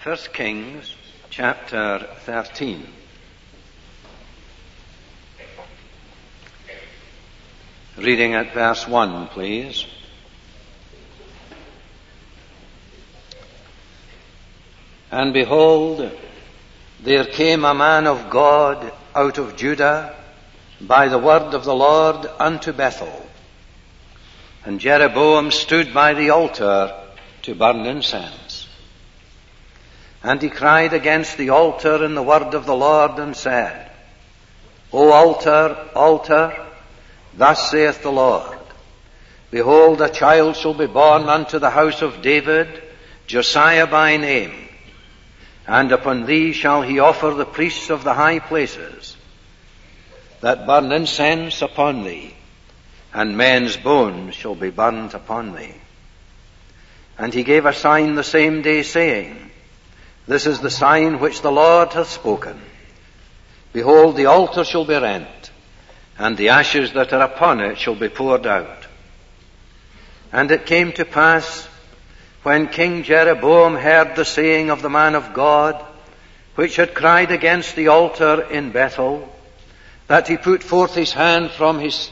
1 Kings chapter 13. Reading at verse 1, please. And behold, there came a man of God out of Judah by the word of the Lord unto Bethel. And Jeroboam stood by the altar to burn incense. And he cried against the altar in the word of the Lord and said, O altar, altar, thus saith the Lord, behold, a child shall be born unto the house of David, Josiah by name, and upon thee shall he offer the priests of the high places, that burn incense upon thee, and men's bones shall be burnt upon thee. And he gave a sign the same day, saying, This is the sign which the Lord hath spoken. Behold, the altar shall be rent, and the ashes that are upon it shall be poured out. And it came to pass, when King Jeroboam heard the saying of the man of God, which had cried against the altar in Bethel, that he put forth his hand from his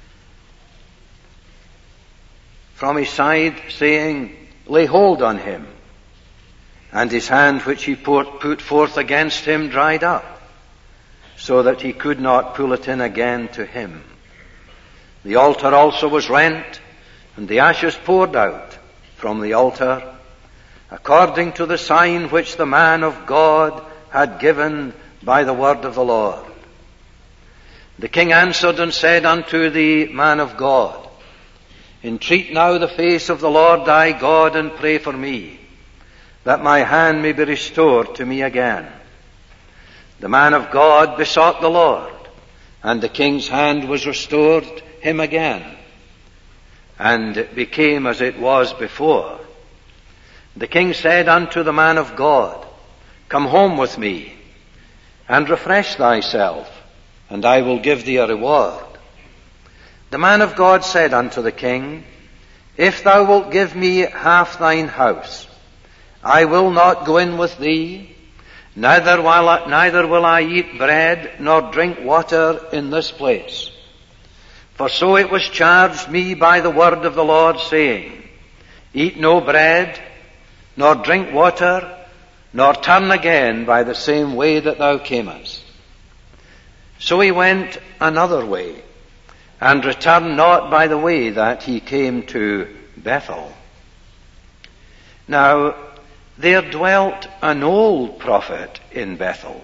side, saying, Lay hold on him. And his hand which he put forth against him dried up, so that he could not pull it in again to him. The altar also was rent, and the ashes poured out from the altar, according to the sign which the man of God had given by the word of the Lord. The king answered and said unto the man of God, Entreat now the face of the Lord thy God, and pray for me, that my hand may be restored to me again. The man of God besought the Lord, and the king's hand was restored him again, and it became as it was before. The king said unto the man of God, Come home with me, and refresh thyself, and I will give thee a reward. The man of God said unto the king, If thou wilt give me half thine house, I will not go in with thee, neither will I eat bread nor drink water in this place. For so it was charged me by the word of the Lord, saying, Eat no bread, nor drink water, nor turn again by the same way that thou camest. So he went another way, and returned not by the way that he came to Bethel. Now there dwelt an old prophet in Bethel,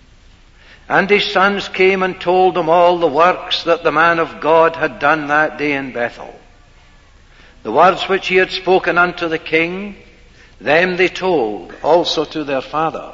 and his sons came and told him all the works that the man of God had done that day in Bethel. The words which he had spoken unto the king, them they told also to their father.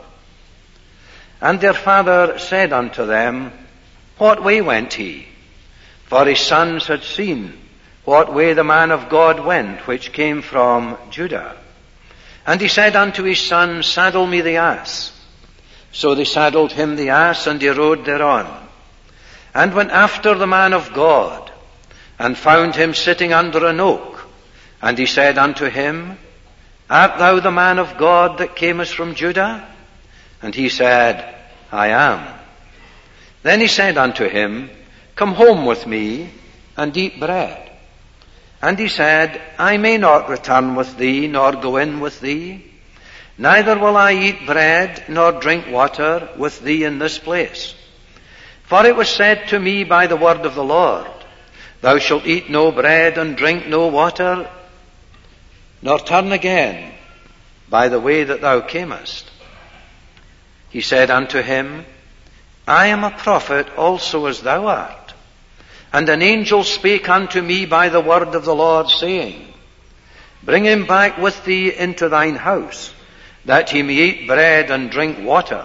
And their father said unto them, What way went he? For his sons had seen what way the man of God went, which came from Judah. And he said unto his sons, Saddle me the ass. So they saddled him the ass, and he rode thereon, and went after the man of God, and found him sitting under an oak. And he said unto him, Art thou the man of God that camest from Judah? And he said, I am. Then he said unto him, Come home with me, and eat bread. And he said, I may not return with thee, nor go in with thee. Neither will I eat bread, nor drink water with thee in this place. For it was said to me by the word of the Lord, Thou shalt eat no bread, and drink no water, nor turn again by the way that thou camest. He said unto him, I am a prophet also as thou art. And an angel spake unto me by the word of the Lord, saying, Bring him back with thee into thine house, that he may eat bread and drink water.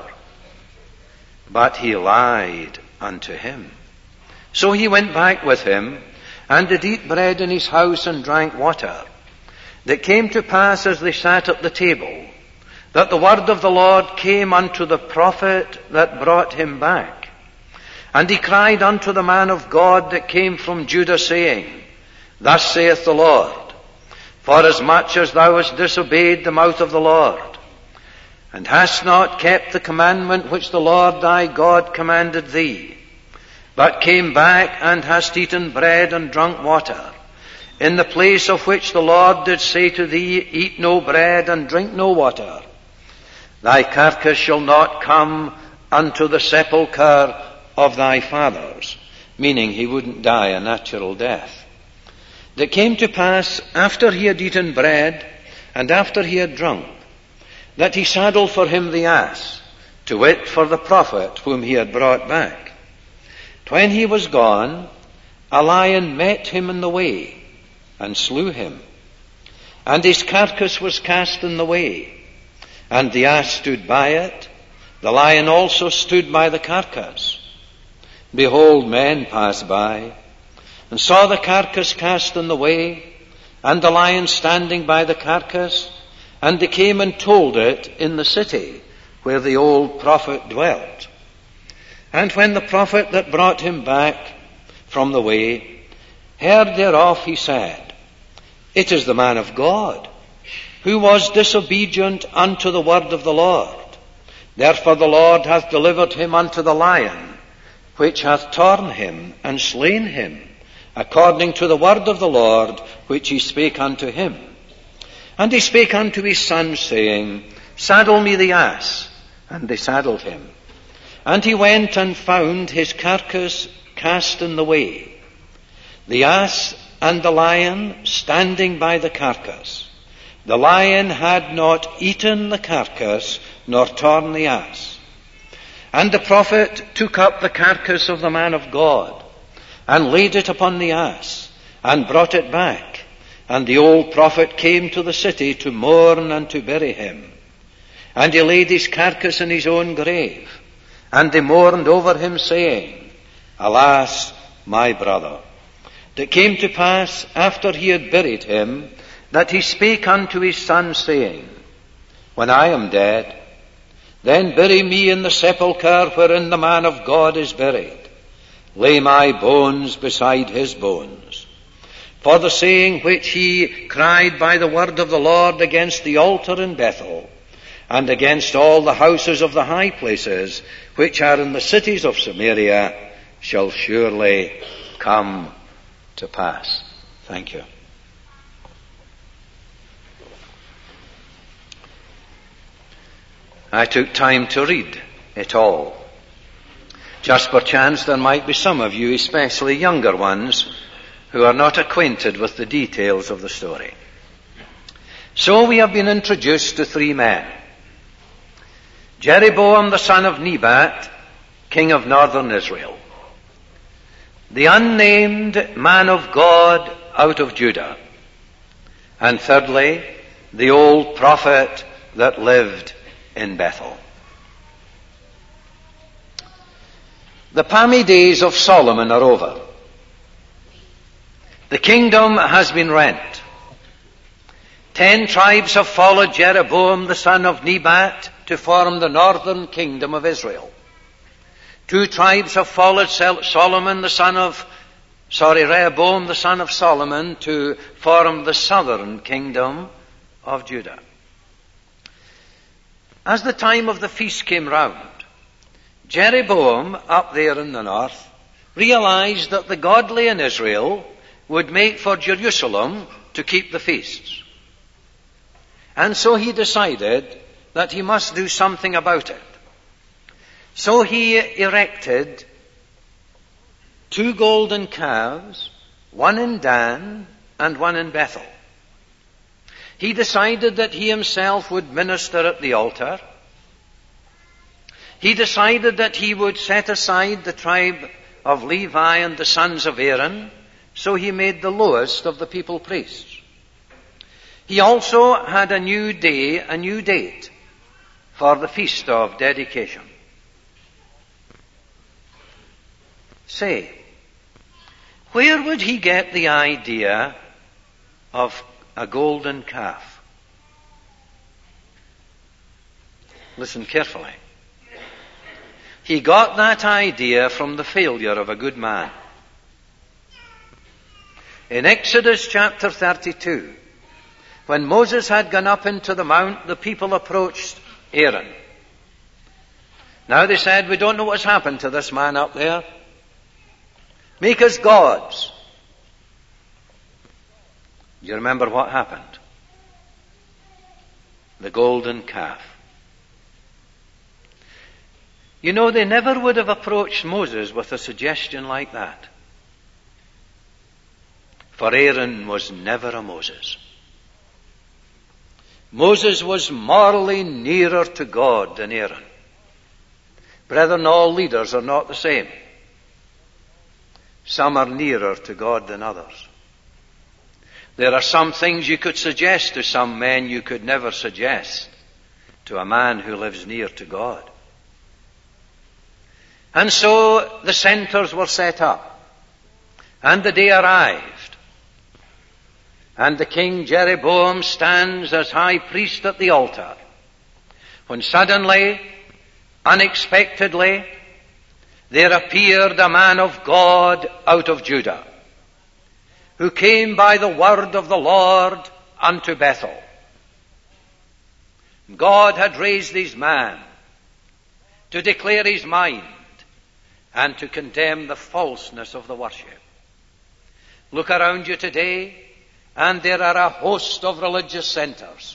But he lied unto him. So he went back with him, and did eat bread in his house and drank water. That came to pass as they sat at the table, that the word of the Lord came unto the prophet that brought him back. And he cried unto the man of God that came from Judah, saying, Thus saith the Lord, Forasmuch as thou hast disobeyed the mouth of the Lord, and hast not kept the commandment which the Lord thy God commanded thee, but came back and hast eaten bread and drunk water, in the place of which the Lord did say to thee, eat no bread and drink no water, thy carcass shall not come unto the sepulchre of thy fathers, meaning he wouldn't die a natural death. That came to pass after he had eaten bread and after he had drunk, that he saddled for him the ass, to wit, for the prophet whom he had brought back. When he was gone, a lion met him in the way, and slew him. And his carcass was cast in the way, and the ass stood by it. The lion also stood by the carcass. Behold, men passed by, and saw the carcass cast in the way, and the lion standing by the carcass, and they came and told it in the city where the old prophet dwelt. And when the prophet that brought him back from the way heard thereof, he said, it is the man of God, who was disobedient unto the word of the Lord. Therefore the Lord hath delivered him unto the lion, which hath torn him and slain him, according to the word of the Lord, which he spake unto him. And he spake unto his son, saying, saddle me the ass. And they saddled him. And he went and found his carcass cast in the way, the ass and the lion standing by the carcass. The lion had not eaten the carcass, nor torn the ass. And the prophet took up the carcass of the man of God, and laid it upon the ass, and brought it back. And the old prophet came to the city to mourn and to bury him. And he laid his carcass in his own grave. And they mourned over him, saying, alas, my brother. It came to pass, after he had buried him, that he spake unto his son, saying, when I am dead, then bury me in the sepulchre wherein the man of God is buried. Lay my bones beside his bones. For the saying which he cried by the word of the Lord against the altar in Bethel, and against all the houses of the high places which are in the cities of Samaria, shall surely come to pass. Thank you. I took time to read it all. Just perchance there might be some of you, especially younger ones, who are not acquainted with the details of the story. So we have been introduced to three men. Jeroboam the son of Nebat, king of northern Israel. The unnamed man of God out of Judah. And thirdly, the old prophet that lived in Bethel. The palmy days of Solomon are over. The kingdom has been rent. 10 tribes have followed Jeroboam the son of Nebat to form the northern kingdom of Israel. 2 tribes have followed Rehoboam the son of Solomon to form the southern kingdom of Judah. As the time of the feast came round, Jeroboam, up there in the north, realized that the godly in Israel would make for Jerusalem to keep the feasts. And so he decided that he must do something about it. So he erected 2 golden calves, one in Dan and one in Bethel. He decided that he himself would minister at the altar. He decided that he would set aside the tribe of Levi and the sons of Aaron, so he made the lowest of the people priests. He also had a new day, a new date for the feast of dedication. Say, where would he get the idea of a golden calf? Listen carefully. He got that idea from the failure of a good man. In Exodus chapter 32, when Moses had gone up into the mount, the people approached Aaron. Now they said, we don't know what's happened to this man up there. Make us gods. You remember what happened? The golden calf. You know, they never would have approached Moses with a suggestion like that. For Aaron was never a Moses. Moses was morally nearer to God than Aaron. Brethren, all leaders are not the same. Some are nearer to God than others. There are some things you could suggest to some men you could never suggest to a man who lives near to God. And so the centers were set up, and the day arrived, and the king Jeroboam stands as high priest at the altar, when suddenly, unexpectedly, there appeared a man of God out of Judah, who came by the word of the Lord unto Bethel. God had raised his man to declare his mind and to condemn the falseness of the worship. Look around you today, and there are a host of religious centers,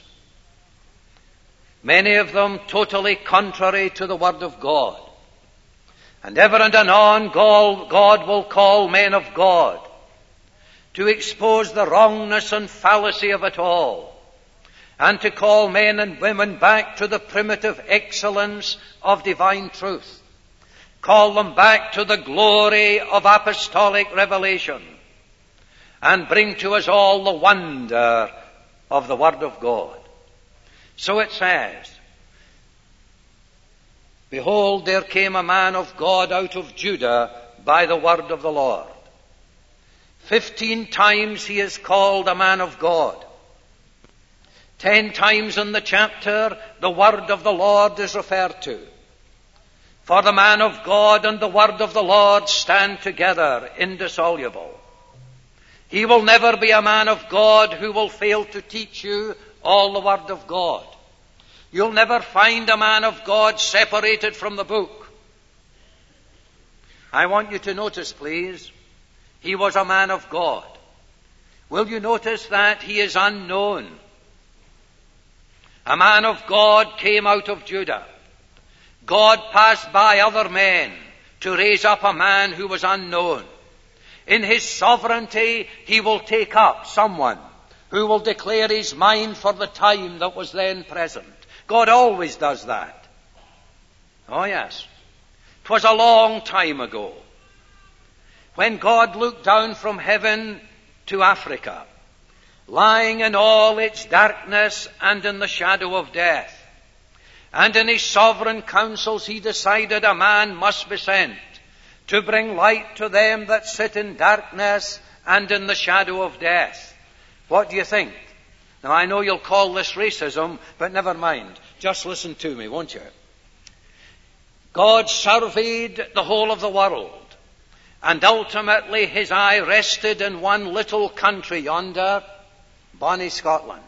many of them totally contrary to the Word of God. And ever and anon God will call men of God to expose the wrongness and fallacy of it all, and to call men and women back to the primitive excellence of divine truth. Call them back to the glory of apostolic revelation, and bring to us all the wonder of the Word of God. So it says, behold, there came a man of God out of Judah by the word of the Lord. 15 times he is called a man of God. 10 times in the chapter, the word of the Lord is referred to. For the man of God and the word of the Lord stand together, indissoluble. He will never be a man of God who will fail to teach you all the word of God. You'll never find a man of God separated from the book. I want you to notice, please, he was a man of God. Will you notice that he is unknown? A man of God came out of Judah. God passed by other men to raise up a man who was unknown. In his sovereignty, he will take up someone who will declare his mind for the time that was then present. God always does that. Oh yes. 'Twas a long time ago when God looked down from heaven to Africa, lying in all its darkness and in the shadow of death. And in his sovereign counsels he decided a man must be sent to bring light to them that sit in darkness and in the shadow of death. What do you think? Now I know you'll call this racism, but never mind. Just listen to me, won't you? God surveyed the whole of the world, and ultimately his eye rested in one little country yonder, bonnie Scotland.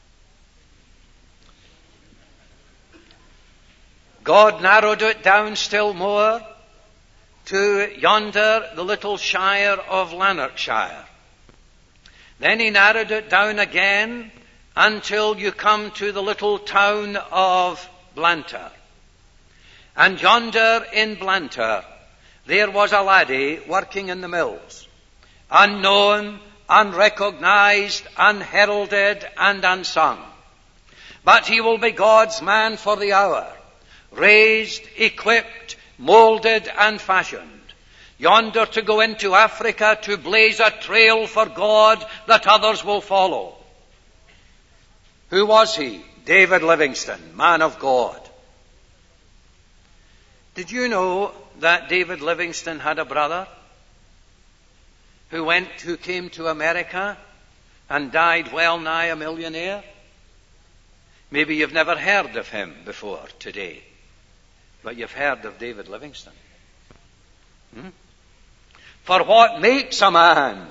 God narrowed it down still more to yonder, the little shire of Lanarkshire. Then he narrowed it down again until you come to the little town of Blantyre. And yonder in Blantyre, there was a laddie working in the mills, unknown, unrecognized, unheralded, and unsung. But he will be God's man for the hour, raised, equipped, molded, and fashioned, yonder to go into Africa to blaze a trail for God that others will follow. Who was he? David Livingstone, man of God. Did you know that David Livingstone had a brother who came to America and died well nigh a millionaire? Maybe you've never heard of him before today, but you've heard of David Livingstone. For what makes a man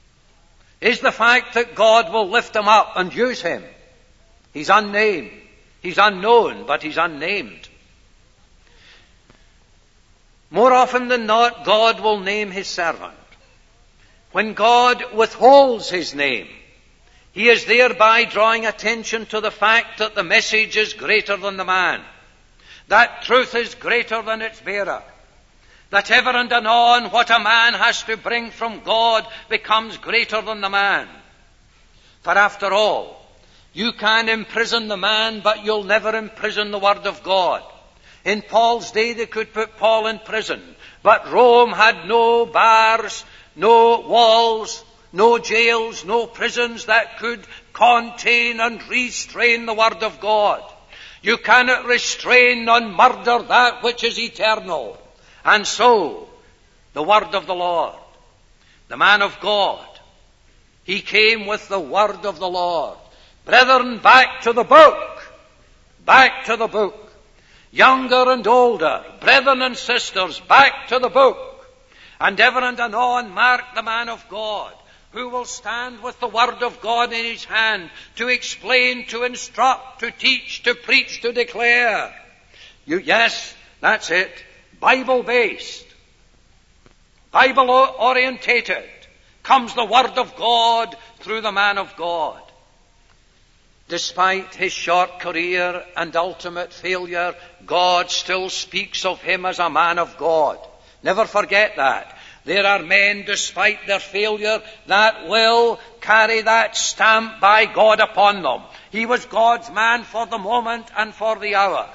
is the fact that God will lift him up and use him. He's unnamed. He's unknown, but he's unnamed. More often than not, God will name his servant. When God withholds his name, he is thereby drawing attention to the fact that the message is greater than the man, that truth is greater than its bearer, that ever and anon what a man has to bring from God becomes greater than the man. For after all, you can imprison the man, but you'll never imprison the Word of God. In Paul's day, they could put Paul in prison, but Rome had no bars, no walls, no jails, no prisons that could contain and restrain the Word of God. You cannot restrain nor murder that which is eternal. And so, the Word of the Lord, the man of God, he came with the Word of the Lord. Brethren, back to the book. Back to the book. Younger and older, brethren and sisters, back to the book. And ever and anon mark the man of God, who will stand with the Word of God in his hand to explain, to instruct, to teach, to preach, to declare. Yes, that's it. Bible-based, Bible-orientated comes the Word of God through the man of God. Despite his short career and ultimate failure, God still speaks of him as a man of God. Never forget that. There are men, despite their failure, that will carry that stamp by God upon them. He was God's man for the moment and for the hour.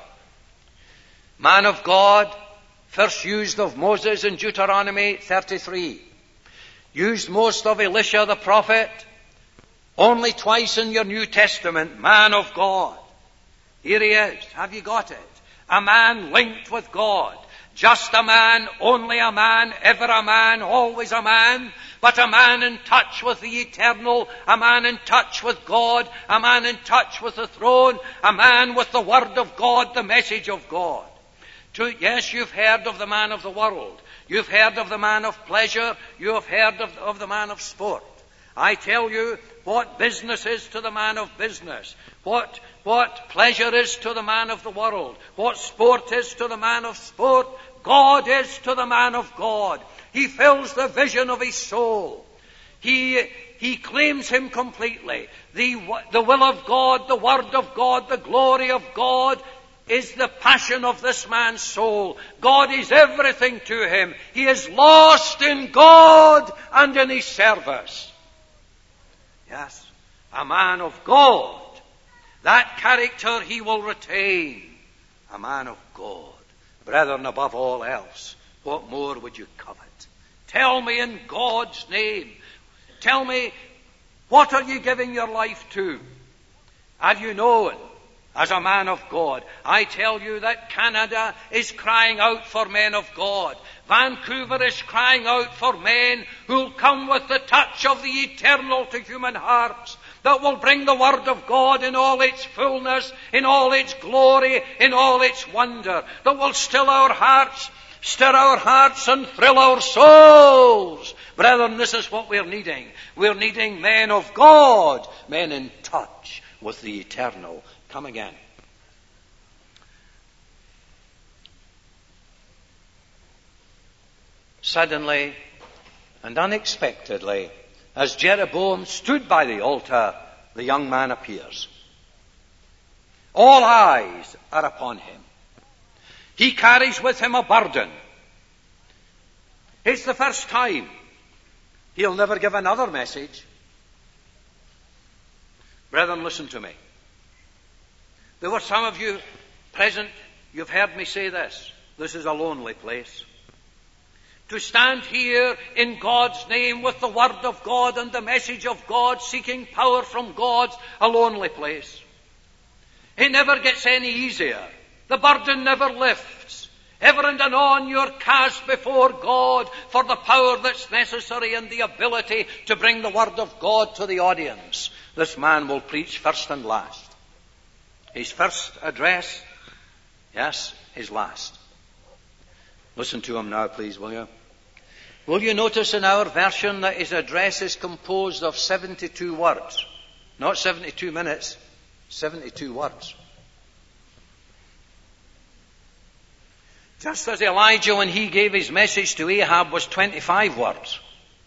Man of God, first used of Moses in Deuteronomy 33. Used most of Elisha the prophet. Only twice in your New Testament, man of God. Here he is. Have you got it? A man linked with God. Just a man, only a man, ever a man, always a man, but a man in touch with the eternal, a man in touch with God, a man in touch with the throne, a man with the Word of God, the message of God. Yes, you've heard of the man of the world. You've heard of the man of pleasure. You have heard of the man of sport. I tell you, what business is to the man of business, what pleasure is to the man of the world, what sport is to the man of sport, God is to the man of God. He fills the vision of his soul. He claims him completely. The will of God, the Word of God, the glory of God is the passion of this man's soul. God is everything to him. He is lost in God and in his service. Yes, a man of God. That character he will retain. A man of God. Brethren, above all else, what more would you covet? Tell me in God's name. Tell me, what are you giving your life to? Have you known, as a man of God? I tell you that Canada is crying out for men of God. Vancouver is crying out for men who'll come with the touch of the eternal to human hearts, that will bring the Word of God in all its fullness, in all its glory, in all its wonder, that will still our hearts, stir our hearts and thrill our souls. Brethren, this is what we're needing. We're needing men of God, men in touch with the eternal. Come again. Suddenly and unexpectedly, as Jeroboam stood by the altar, the young man appears. All eyes are upon him. He carries with him a burden. It's the first time. He'll never give another message. Brethren, listen to me. There were some of you present, you've heard me say this. This is a lonely place. To stand here in God's name with the Word of God and the message of God, seeking power from God's a lonely place. It never gets any easier. The burden never lifts. Ever and anon you're cast before God for the power that's necessary and the ability to bring the Word of God to the audience. This man will preach first and last. His first address, yes, his last. Listen to him now, please, will you? Will you notice in our version that his address is composed of 72 words? Not 72 minutes, 72 words. Just as Elijah, when he gave his message to Ahab, was 25 words.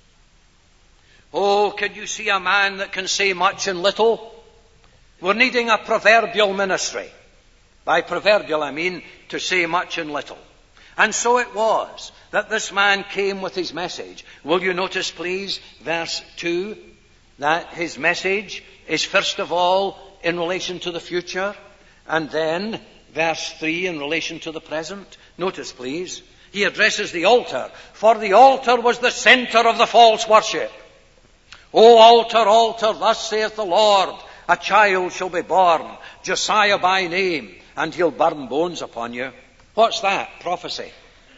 Oh, can you see a man that can say much and little? We're needing a proverbial ministry. By proverbial, I mean to say much and little. And so it was that this man came with his message. Will you notice, please, verse 2, that his message is first of all in relation to the future, and then verse 3 in relation to the present. Notice, please, he addresses the altar, for the altar was the center of the false worship. O altar, altar, thus saith the Lord, a child shall be born, Josiah by name, and he'll burn bones upon you. What's that? Prophecy.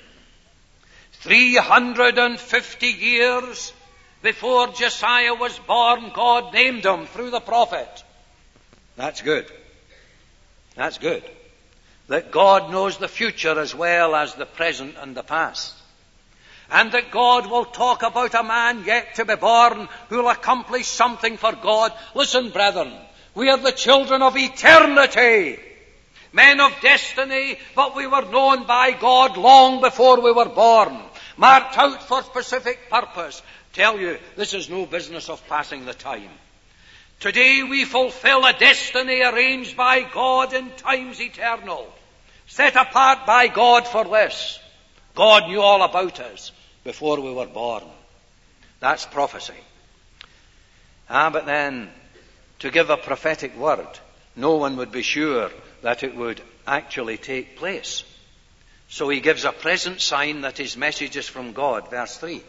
350 years before Josiah was born, God named him through the prophet. That's good. That's good. That God knows the future as well as the present and the past. And that God will talk about a man yet to be born who will accomplish something for God. Listen, brethren, we are the children of eternity. Men of destiny, but we were known by God long before we were born. Marked out for specific purpose. Tell you, this is no business of passing the time. Today we fulfill a destiny arranged by God in times eternal. Set apart by God for this. God knew all about us before we were born. That's prophecy. But then, to give a prophetic word, no one would be sure that it would actually take place. So he gives a present sign that his message is from God. Verse 3.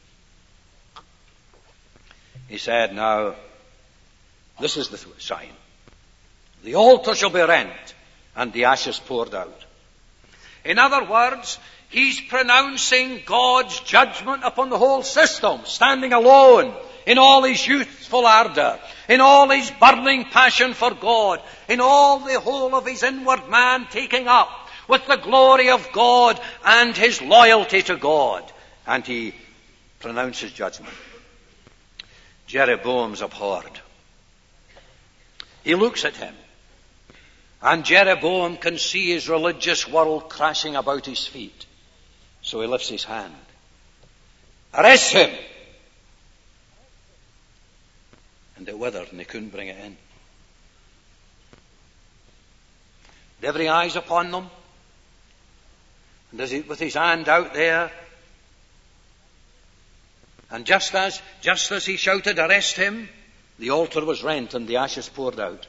He said, now, this is the sign. The altar shall be rent, and the ashes poured out. In other words, he's pronouncing God's judgment upon the whole system, standing alone in all his youthful ardor, in all his burning passion for God, in all the whole of his inward man taking up with the glory of God and his loyalty to God. And he pronounces judgment. Jeroboam's abhorred. He looks at him, and Jeroboam can see his religious world crashing about his feet. So he lifts his hand. Arrest him! And it withered, and they couldn't bring it in. And every eye's upon them. And with his hand out there, and just as he shouted, arrest him, the altar was rent and the ashes poured out.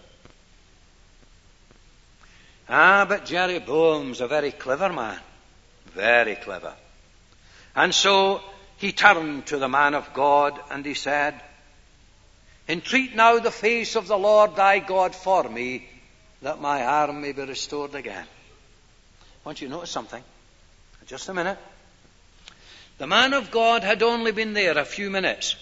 But Jeroboam's a very clever man. Very clever. And so he turned to the man of God and he said, entreat now the face of the Lord thy God for me, that my arm may be restored again. I want you to notice something. Just a minute. The man of God had only been there a few minutes.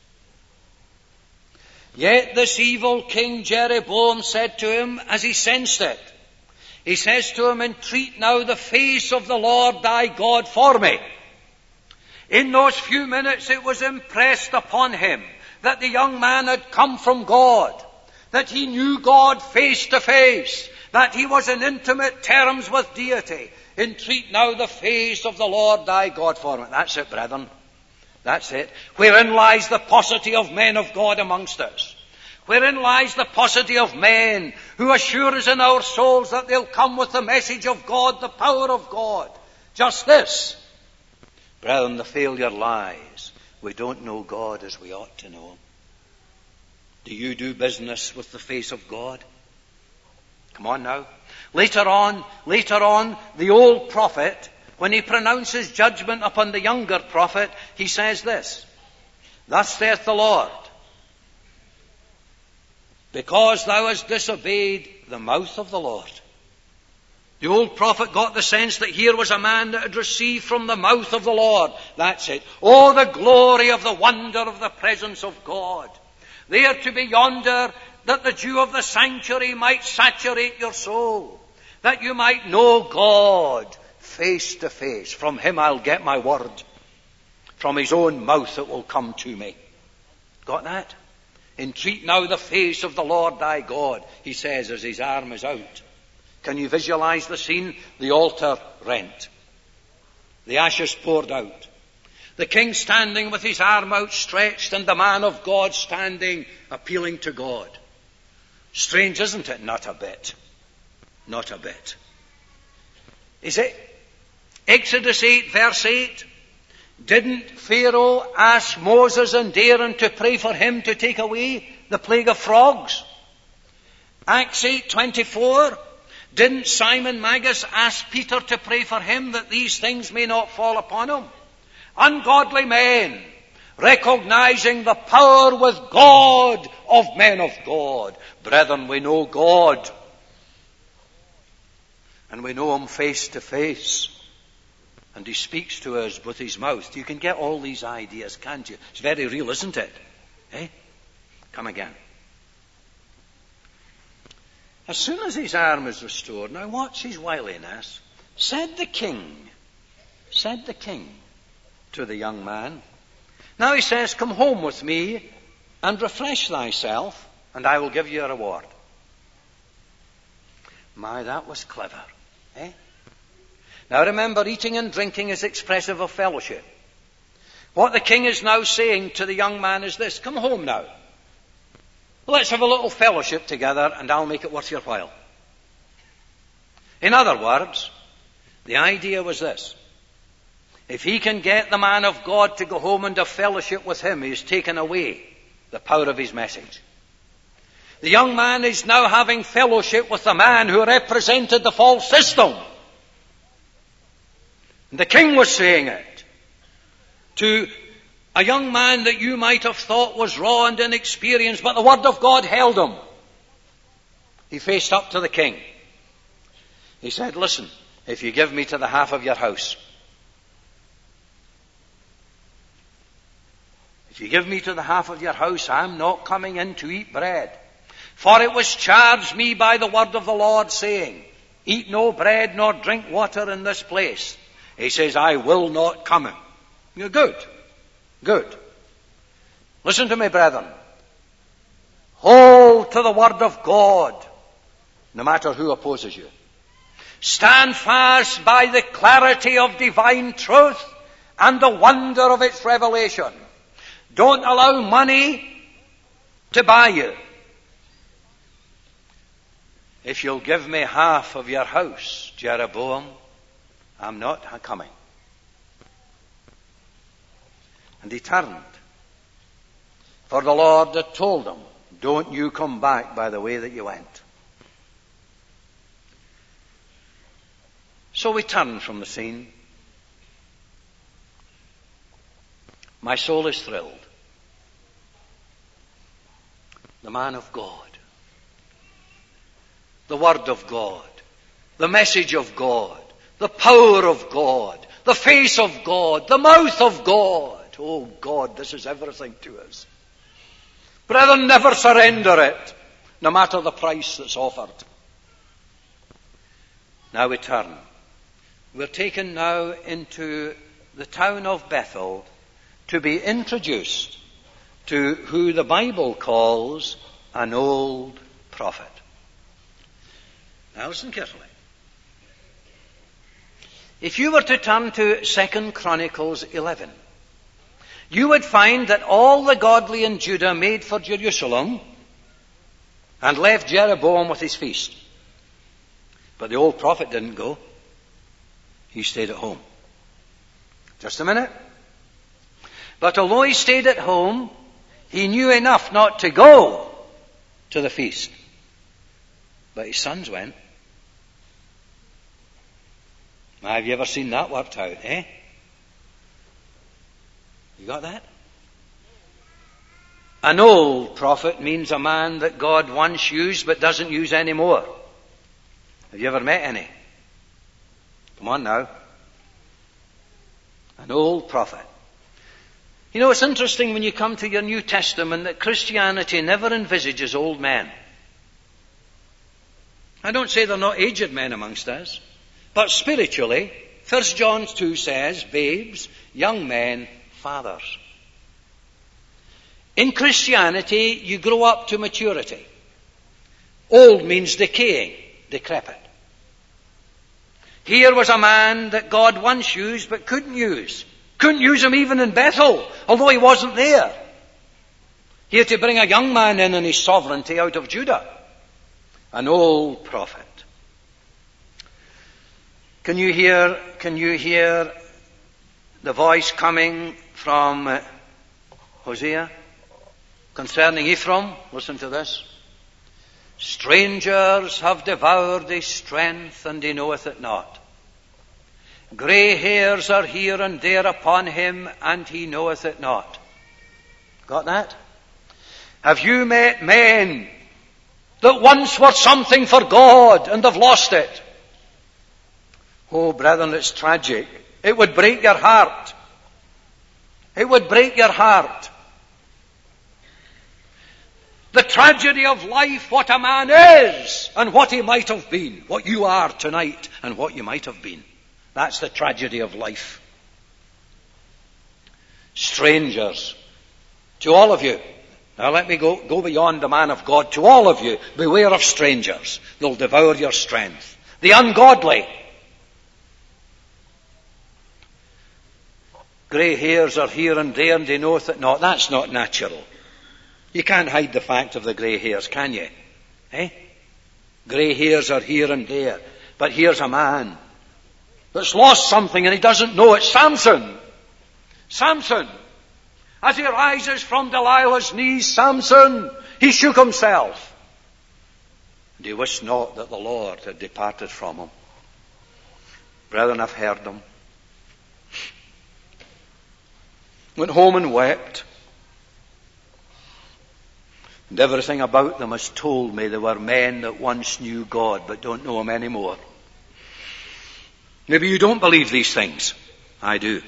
Yet this evil king Jeroboam said to him, as he sensed it, he says to him, entreat now the face of the Lord thy God for me. In those few minutes it was impressed upon him that the young man had come from God, that he knew God face to face, that he was in intimate terms with deity. Entreat now the face of the Lord thy God for me. That's it, brethren. That's it. Wherein lies the paucity of men of God amongst us. Wherein lies the paucity of men who assure us in our souls that they'll come with the message of God, the power of God. Just this. Brethren, the failure lies. We don't know God as we ought to know him. Do you do business with the face of God? Come on now. Later on, the old prophet, when he pronounces judgment upon the younger prophet, he says this, thus saith the Lord, because thou hast disobeyed the mouth of the Lord. The old prophet got the sense that here was a man that had received from the mouth of the Lord. That's it. Oh, the glory of the wonder of the presence of God. There to be yonder, that the dew of the sanctuary might saturate your soul, that you might know God face to face. From him I'll get my word. From his own mouth it will come to me. Got that? Entreat now the face of the Lord thy God, he says as his arm is out. Can you visualize the scene? The altar rent. The ashes poured out. The king standing with his arm outstretched, and the man of God standing, appealing to God. Strange, isn't it? Not a bit. Not a bit. Is it? Exodus 8, verse 8. Didn't Pharaoh ask Moses and Aaron to pray for him to take away the plague of frogs? Acts 8:24. Didn't Simon Magus ask Peter to pray for him that these things may not fall upon him? Ungodly men, recognizing the power with God of men of God. Brethren, we know God. And we know him face to face. And he speaks to us with his mouth. You can get all these ideas, can't you? It's very real, isn't it? Eh? Come again. As soon as his arm is restored, now watch his wiliness, said the king to the young man. Now he says, come home with me and refresh thyself, and I will give you a reward. My, that was clever. Eh? Now remember, eating and drinking is expressive of fellowship. What the king is now saying to the young man is this: come home now. Let's have a little fellowship together, and I'll make it worth your while. In other words, the idea was this: if he can get the man of God to go home and have fellowship with him, he's taken away the power of his message. The young man is now having fellowship with the man who represented the false system. And the king was saying it to a young man that you might have thought was raw and inexperienced, but the word of God held him. He faced up to the king. He said, listen, if you give me to the half of your house, if you give me to the half of your house, I'm not coming in to eat bread. For it was charged me by the word of the Lord, saying, eat no bread nor drink water in this place. He says, I will not come in. You're good. Good. Listen to me, brethren. Hold to the word of God, no matter who opposes you. Stand fast by the clarity of divine truth and the wonder of its revelation. Don't allow money to buy you. If you'll give me half of your house, Jeroboam, I'm not coming. And he turned. For the Lord had told him, don't you come back by the way that you went. So we turned from the scene. My soul is thrilled. The man of God. The word of God. The message of God. The power of God. The face of God. The mouth of God. Oh God, this is everything to us. Brethren, never surrender it, no matter the price that's offered. Now we turn. We're taken now into the town of Bethel to be introduced to who the Bible calls an old prophet. Now listen carefully. If you were to turn to 2 Chronicles 11, you would find that all the godly in Judah made for Jerusalem and left Jeroboam with his feast. But the old prophet didn't go. He stayed at home. Just a minute. But although he stayed at home, he knew enough not to go to the feast. But his sons went. Now, have you ever seen that worked out, eh? You got that? An old prophet means a man that God once used but doesn't use anymore. Have you ever met any? Come on now. An old prophet. You know, it's interesting when you come to your New Testament that Christianity never envisages old men. I don't say there are not aged men amongst us, but spiritually, 1 John 2 says, babes, young men, fathers. In Christianity, you grow up to maturity. Old means decaying, decrepit. Here was a man that God once used but couldn't use. Couldn't use him even in Bethel, although he wasn't there. He had to bring a young man in his sovereignty out of Judah. An old prophet. Can you hear the voice coming from Hosea concerning Ephraim? Listen to this. Strangers have devoured his strength, and he knoweth it not. Grey hairs are here and there upon him, and he knoweth it not. Got that? Have you met men that once were something for God and have lost it? Oh, brethren, it's tragic. It would break your heart. It would break your heart. The tragedy of life, what a man is and what he might have been. What you are tonight and what you might have been. That's the tragedy of life. Strangers. To all of you. Now let me go beyond the man of God. To all of you, beware of strangers. They'll devour your strength. The ungodly. Grey hairs are here and there, and he knoweth it not. That's not natural. You can't hide the fact of the grey hairs, can you? Grey hairs are here and there. But here's a man that's lost something and he doesn't know it. Samson. Samson. As he rises from Delilah's knees, Samson, he shook himself. And he wished not that the Lord had departed from him. Brethren, I've heard them. Went home and wept. And everything about them has told me they were men that once knew God but don't know Him anymore. Maybe you don't believe these things. I do.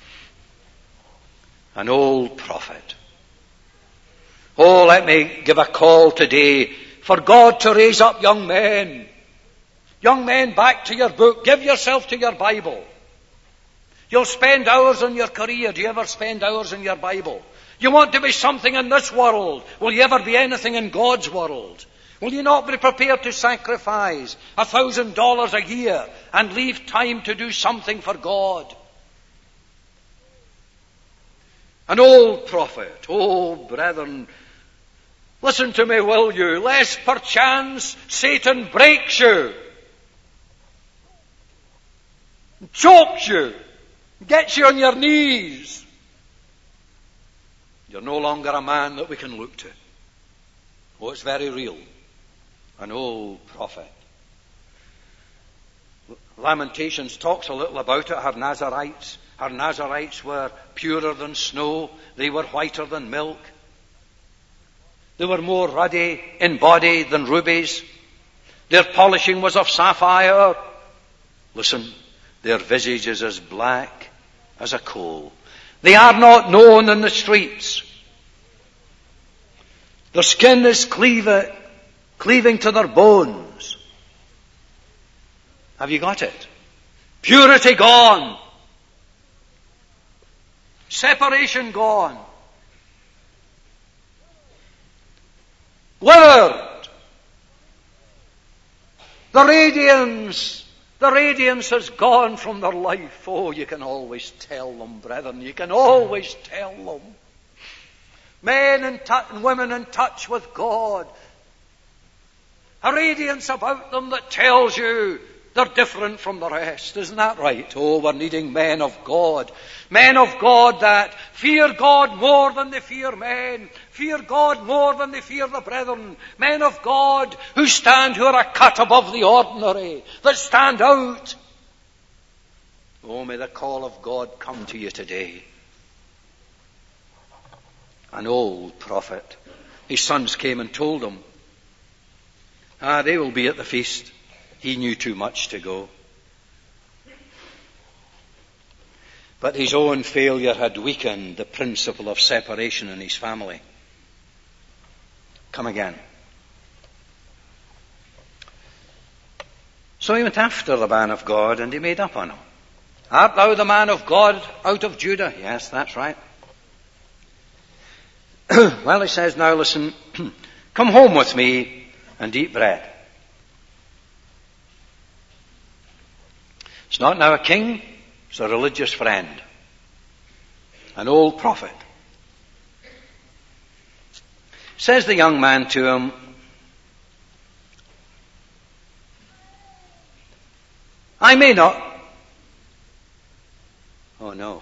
An old prophet. Oh, let me give a call today for God to raise up young men. Young men, back to your book. Give yourself to your Bible. You'll spend hours on your career. Do you ever spend hours in your Bible? You want to be something in this world. Will you ever be anything in God's world? Will you not be prepared to sacrifice $1,000 a year and leave time to do something for God? An old prophet. Oh, brethren, listen to me, will you? Lest perchance Satan breaks you, chokes you, gets you on your knees. You're no longer a man that we can look to. Oh, it's very real. An old prophet. Lamentations talks a little about it. Her Nazarites were purer than snow. They were whiter than milk. They were more ruddy in body than rubies. Their polishing was of sapphire. Listen, their visage is as black as a coal. They are not known in the streets. Their skin is cleaving to their bones. Have you got it? Purity gone. Separation gone. Withered. The radiance has gone from their life. Oh, you can always tell them, brethren. You can always tell them. Men and women in touch with God. A radiance about them that tells you they're different from the rest. Isn't that right? Oh, we're needing men of God. Men of God that fear God more than they fear men. Fear God more than they fear the brethren. Men of God who are a cut above the ordinary. That stand out. Oh, may the call of God come to you today. An old prophet. His sons came and told him, they will be at the feast. He knew too much to go. But his own failure had weakened the principle of separation in his family. Come again. So he went after the man of God and he made up on him. Art thou the man of God out of Judah? Yes, that's right. Well, he says, now listen, come home with me and eat bread. It's not now a king, it's a religious friend. An old prophet. Says the young man to him, I may not. Oh no.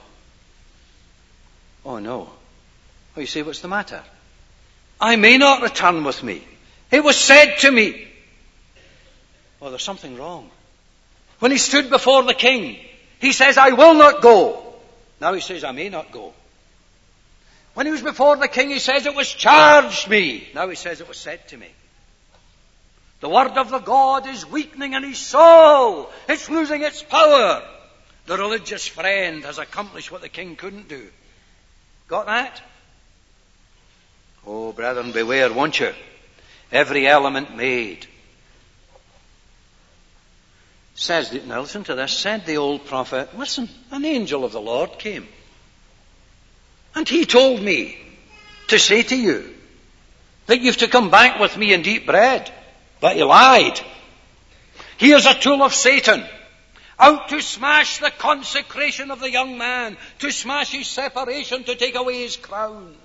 Oh no. Oh, you say, what's the matter? I may not return with me. It was said to me. Oh, there's something wrong. When he stood before the king, he says, I will not go. Now he says, I may not go. When he was before the king, he says, it was charged me. Now he says, it was said to me. The word of the God is weakening in his soul. It's losing its power. The religious friend has accomplished what the king couldn't do. Got that? Oh, brethren, beware, won't you? Every element made. Now listen to this. Said the old prophet, listen, an angel of the Lord came. And he told me to say to you that you've to come back with me and eat bread. But he lied. He is a tool of Satan, out to smash the consecration of the young man, to smash his separation, to take away his crown.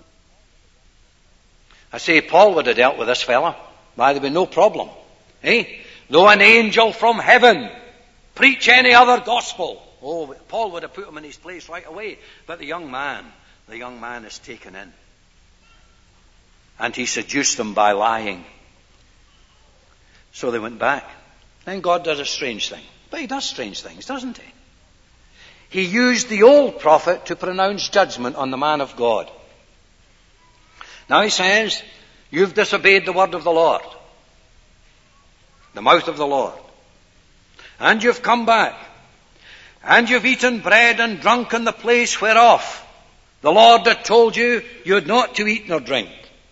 I say, Paul would have dealt with this fella. Why, there'd be no problem. Though an angel from heaven preach any other gospel. Oh, Paul would have put him in his place right away. But the young man is taken in. And he seduced them by lying. So they went back. Then God does a strange thing. But he does strange things, doesn't he? He used the old prophet to pronounce judgment on the man of God. Now he says, you've disobeyed the word of the Lord, the mouth of the Lord. And you've come back. And you've eaten bread and drunk in the place whereof the Lord had told you you'd not to eat nor drink.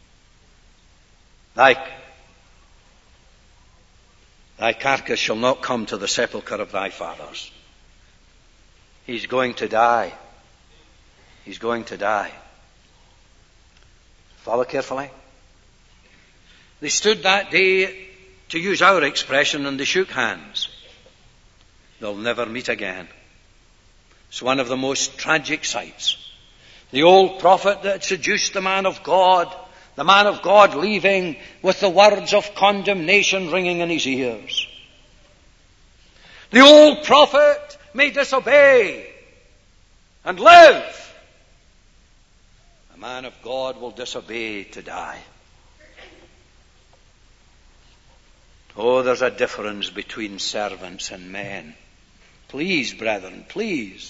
Thy carcass shall not come to the sepulchre of thy fathers. He's going to die. He's going to die. Follow carefully. They stood that day, to use our expression, and they shook hands. They'll never meet again. It's one of the most tragic sights. The old prophet that seduced the man of God leaving with the words of condemnation ringing in his ears. The old prophet may disobey and live. The man of God will disobey to die. Oh, there's a difference between servants and men. Please, brethren, please.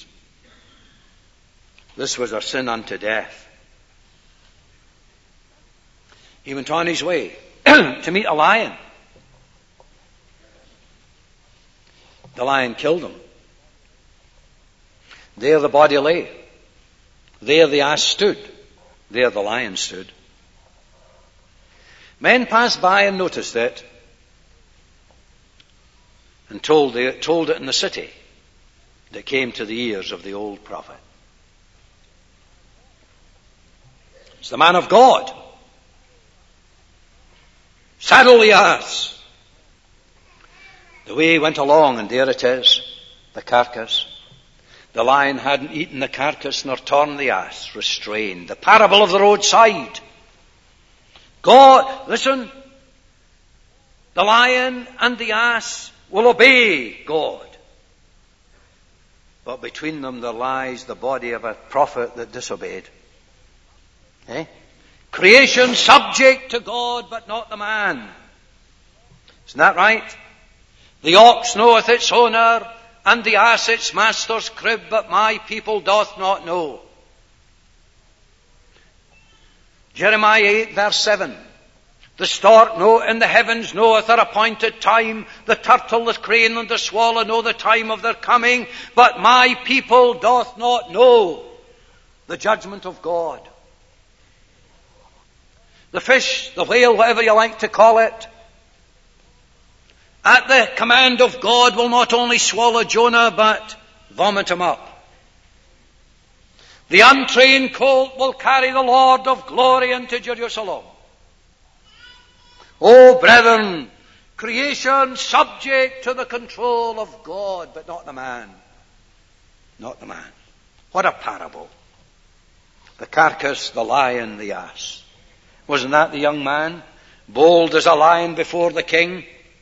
This was a sin unto death. He went on his way to meet a lion. The lion killed him. There the body lay. There the ass stood. There the lion stood. Men passed by and noticed it and told it in the city that came to the ears of the old prophet. It's the man of God. Saddle the ass. The way went along, and there it is, the carcass. The lion hadn't eaten the carcass nor torn the ass, restrained. The parable of the roadside. God, listen, the lion and the ass will obey God. But between them there lies the body of a prophet that disobeyed. Creation subject to God, but not the man. Isn't that right? The ox knoweth its owner, and the ass its master's crib, but my people doth not know. Jeremiah 8 verse 7. The stork in the heavens knoweth their appointed time. The turtle, the crane, and the swallow know the time of their coming. But my people doth not know the judgment of God. The fish, the whale, whatever you like to call it, at the command of God will not only swallow Jonah, but vomit him up. The untrained colt will carry the Lord of glory into Jerusalem. Oh, brethren, Creation subject to the control of God, but not the man. Not the man. What a parable. The carcass, the lion, the ass. Wasn't that the young man? Bold as a lion before the king?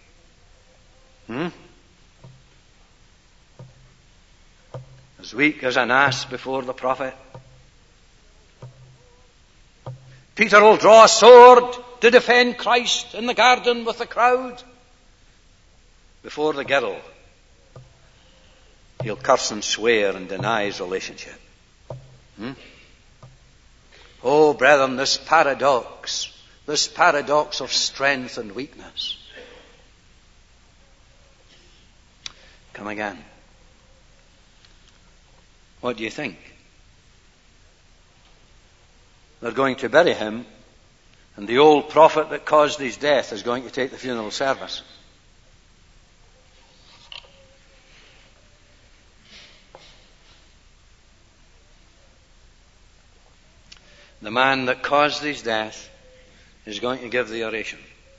As weak as an ass before the prophet? Peter will draw a sword to defend Christ in the garden with the crowd. Before the girl, he'll curse and swear and deny his relationship. Oh, brethren, this paradox of strength and weakness. Come again. What do you think? They're going to bury him, and the old prophet that caused his death is going to take the funeral service. The man that caused his death is going to give the oration.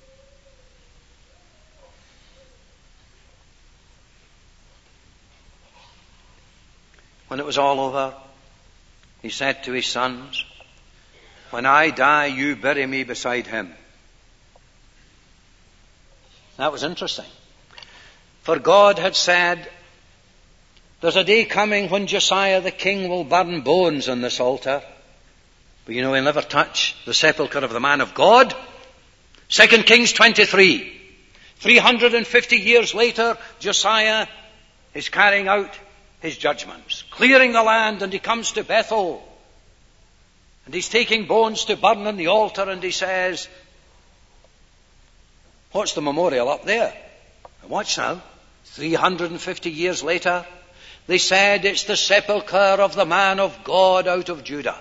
When it was all over, he said to his sons, "When I die, you bury me beside him." That was interesting. For God had said, there's a day coming when Josiah the king will burn bones on this altar. But you know, he'll never touch the sepulchre of the man of God. 2 Kings 23. 350 years later, Josiah is carrying out his judgments, clearing the land, and he comes to Bethel. And he's taking bones to burn on the altar, and he says, "What's the memorial up there?" And watch now. 350 years later, they said, "It's the sepulchre of the man of God out of Judah."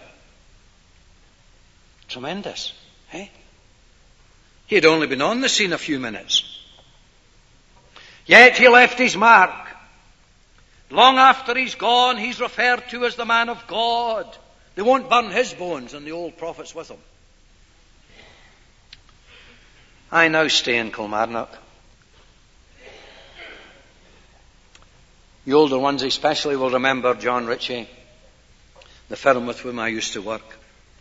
Tremendous, eh? He had only been on the scene a few minutes. Yet he left his mark. Long after he's gone, he's referred to as the man of God. They won't burn his bones and the old prophets with him. I now stay in Kilmarnock. The older ones especially will remember John Ritchie, the firm with whom I used to work.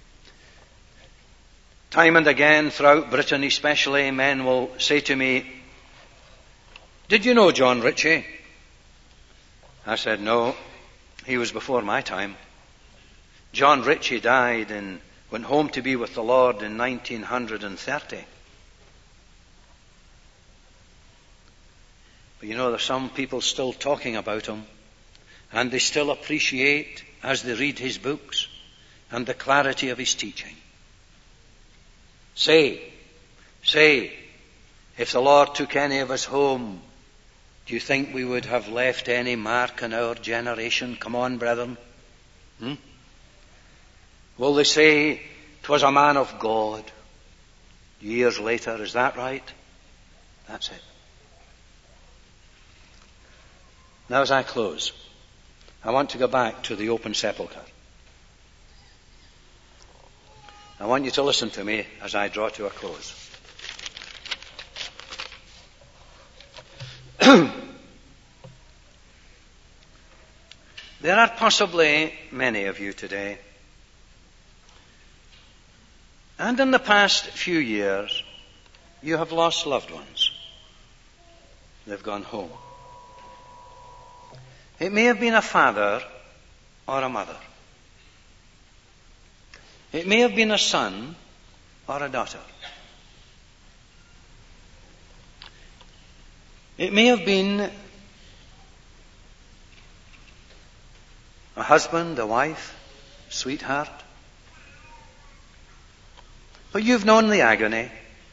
Time and again, throughout Britain especially, men will say to me, "Did you know John Ritchie?" I said, "No, he was before my time. John Ritchie died and went home to be with the Lord in 1930. But you know, there's some people still talking about him, and they still appreciate, as they read his books, and the clarity of his teaching. Say, if the Lord took any of us home, do you think we would have left any mark in our generation? Come on, brethren. Will they say, 'Twas a man of God years later? Is that right? That's it. Now as I close, I want to go back to the open sepulchre. I want you to listen to me as I draw to a close. There are possibly many of you today, and in the past few years, you have lost loved ones. They've gone home. It may have been a father or a mother. It may have been a son or a daughter. It may have been a husband, a wife, sweetheart. But you've known the agony.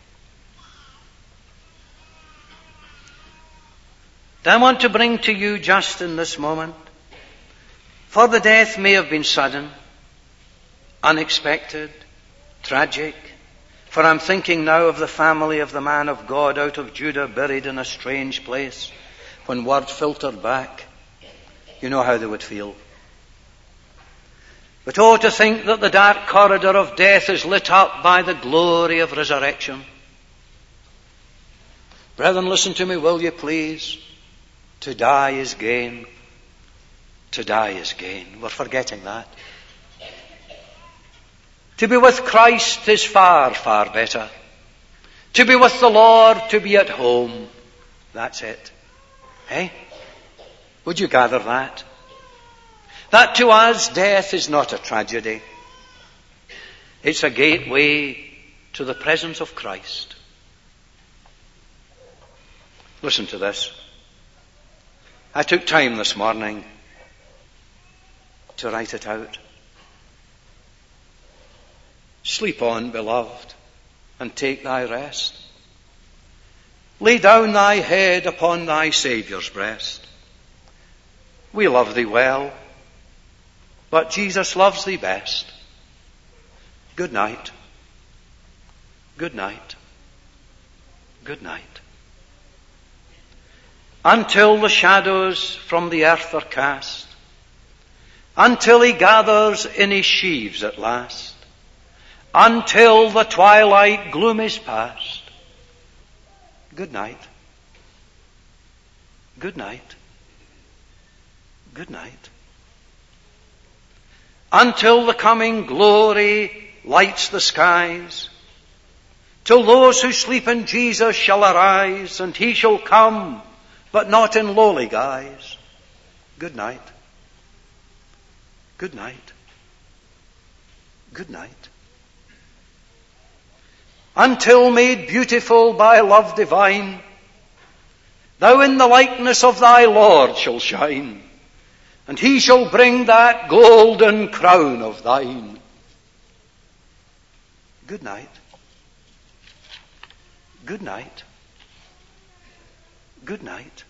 And I want to bring to you just in this moment, for the death may have been sudden, unexpected, tragic, for I'm thinking now of the family of the man of God out of Judah, buried in a strange place. When word filtered back, you know how they would feel. But oh, to think that the dark corridor of death is lit up by the glory of resurrection. Brethren, listen to me, will you please? To die is gain. To die is gain. We're forgetting that. To be with Christ is far, far better. To be with the Lord, to be at home, that's it. Eh? Would you gather that? That to us, death is not a tragedy. It's a gateway to the presence of Christ. Listen to this. I took time this morning to write it out. Sleep on, beloved, and take thy rest. Lay down thy head upon thy Saviour's breast. We love thee well, but Jesus loves thee best. Good night. Good night. Good night. Until the shadows from the earth are cast, until he gathers in his sheaves at last, until the twilight gloom is past. Good night. Good night. Good night. Until the coming glory lights the skies, till those who sleep in Jesus shall arise, and he shall come, but not in lowly guise. Good night. Good night. Good night. Until made beautiful by love divine, thou in the likeness of thy Lord shall shine, and he shall bring that golden crown of thine. Good night. Good night. Good night.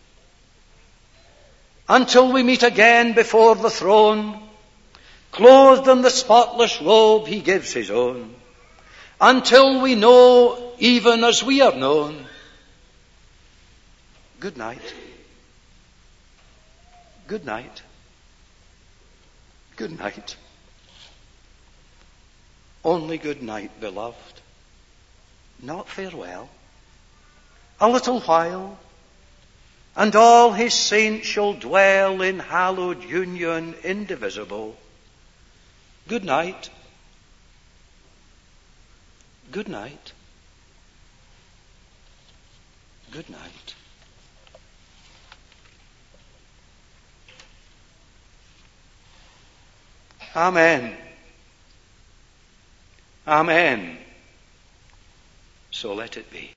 Until we meet again before the throne, clothed in the spotless robe he gives his own. Until we know even as we are known. Good night. Good night. Good night. Only good night, beloved. Not farewell. A little while, and all his saints shall dwell in hallowed union indivisible. Good night. Good night. Good night. Amen. Amen. So let it be.